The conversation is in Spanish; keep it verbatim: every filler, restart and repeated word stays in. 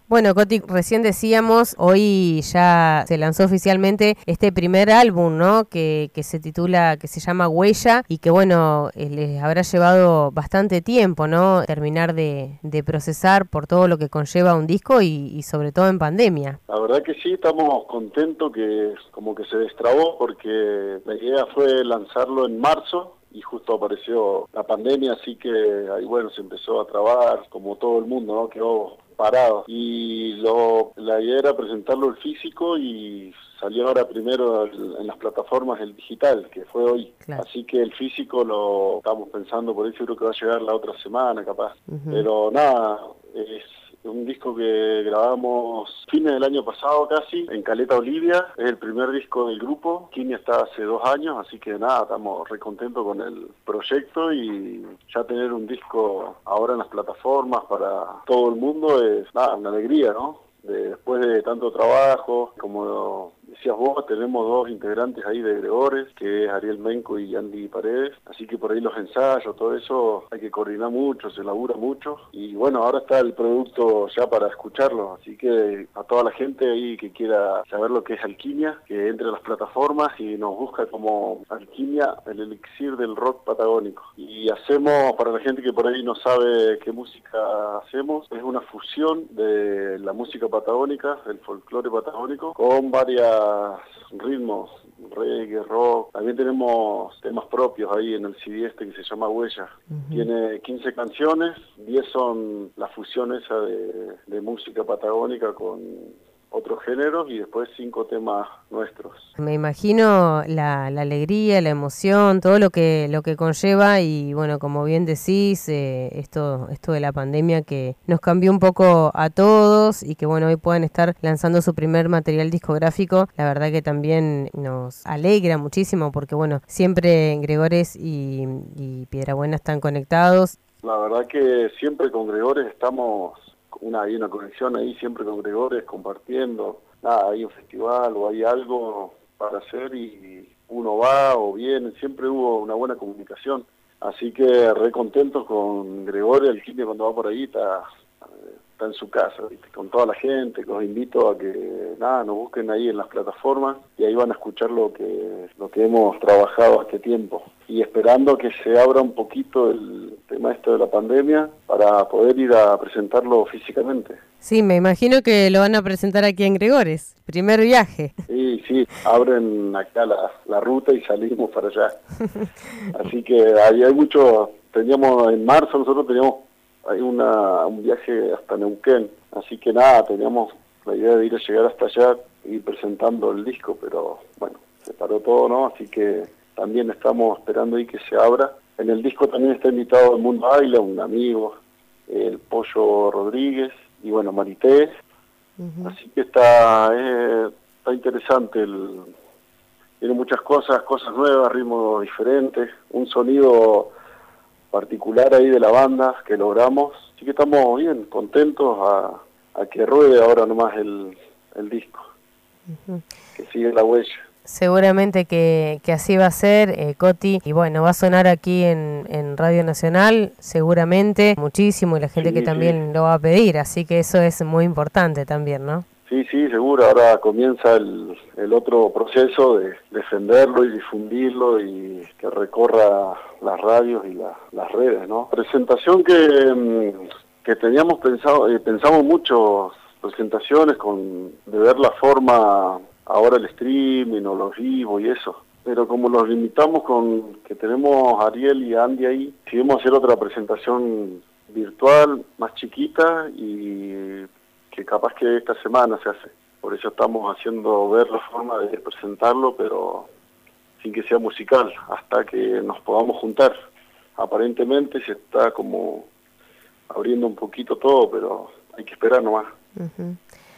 Bueno, Coti, recién decíamos, hoy ya se lanzó oficialmente este primer álbum, ¿no? Que, que se titula, que se llama Huella y que, bueno, eh, les habrá llevado bastante tiempo, ¿no? Terminar de, de procesar por todo lo que conlleva un disco y, y sobre todo en pandemia. La verdad que sí, estamos contentos que como que se destrabó porque la idea fue lanzarlo en marzo y justo apareció la pandemia, así que ahí bueno, se empezó a trabar como todo el mundo, ¿no? Quedó parado. Y lo, la idea era presentarlo el físico y salió ahora primero el, en las plataformas el digital, que fue hoy. Claro. Así que el físico lo estamos pensando, por eso creo que va a llegar la otra semana capaz. Uh-huh. Pero nada, es un disco que grabamos fines del año pasado casi, en Caleta Olivia, es el primer disco del grupo. Kini está hace dos años, así que nada, estamos re contentos con el proyecto y ya tener un disco ahora en las plataformas para todo el mundo es nada, una alegría, ¿no? De, después de tanto trabajo, como decías vos, tenemos dos integrantes ahí de Gregores, que es Ariel Menco y Andy Paredes, así que por ahí los ensayos, todo eso hay que coordinar mucho, se labura mucho, y bueno, ahora está el producto ya para escucharlo, así que a toda la gente ahí que quiera saber lo que es Alquimia, que entre a las plataformas y nos busca como Alquimia, el elixir del rock patagónico. Y hacemos, para la gente que por ahí no sabe qué música hacemos, es una fusión de la música patagónica, el folclore patagónico, con varias ritmos, reggae, rock. También tenemos temas propios ahí en el C D este que se llama Huella. Uh-huh. Tiene quince canciones, diez son la fusión esa de, de música patagónica con otros géneros y después cinco temas nuestros. Me imagino la, la alegría, la emoción, todo lo que lo que conlleva y bueno, como bien decís, eh, esto esto de la pandemia que nos cambió un poco a todos y que bueno, hoy puedan estar lanzando su primer material discográfico, la verdad que también nos alegra muchísimo porque bueno, siempre Gregores y, y Piedrabuena están conectados. La verdad que siempre con Gregores estamos Una, hay una conexión ahí siempre con Gregores, compartiendo, nada, hay un festival o hay algo para hacer y uno va o viene, siempre hubo una buena comunicación, así que re contentos con Gregores. El Kini cuando va por ahí está, está en su casa, ¿viste? Con toda la gente, los invito a que nada, nos busquen ahí en las plataformas y ahí van a escuchar lo que, lo que hemos trabajado este tiempo. Y esperando que se abra un poquito el tema esto de la pandemia para poder ir a presentarlo físicamente. Sí, me imagino que lo van a presentar aquí en Gregores, primer viaje. Sí, sí, abren acá la, la ruta y salimos para allá. Así que ahí hay mucho, teníamos en marzo, nosotros teníamos hay una, un viaje hasta Neuquén, así que nada, teníamos la idea de ir a llegar hasta allá y ir presentando el disco, pero bueno, se paró todo, ¿no? Así que también estamos esperando ahí que se abra. En el disco también está invitado el Mundo Baila, un amigo, el Pollo Rodríguez y bueno, Marité. Uh-huh. Así que está, eh, está interesante, el, tiene muchas cosas, cosas nuevas, ritmos diferentes, un sonido particular ahí de la banda que logramos. Así que estamos bien, contentos a, a que ruede ahora nomás el, el disco, uh-huh. Que sigue la huella. Seguramente que, que así va a ser, eh, Coti, y bueno, va a sonar aquí en, en Radio Nacional, seguramente, muchísimo, y la gente sí, que también sí. Lo va a pedir, así que eso es muy importante también, ¿no? Sí, sí, seguro, ahora comienza el, el otro proceso de defenderlo y difundirlo y que recorra las radios y la, las redes, ¿no? Presentación que, que teníamos pensado, eh, pensamos mucho, presentaciones con de ver la forma... ahora el streaming o los vivos y eso, pero como los limitamos con que tenemos a Ariel y a Andy ahí, decidimos hacer otra presentación virtual más chiquita y que capaz que esta semana se hace, por eso estamos haciendo ver la forma de presentarlo, pero sin que sea musical, hasta que nos podamos juntar. Aparentemente se está como abriendo un poquito todo, pero hay que esperar nomás. Uh-huh.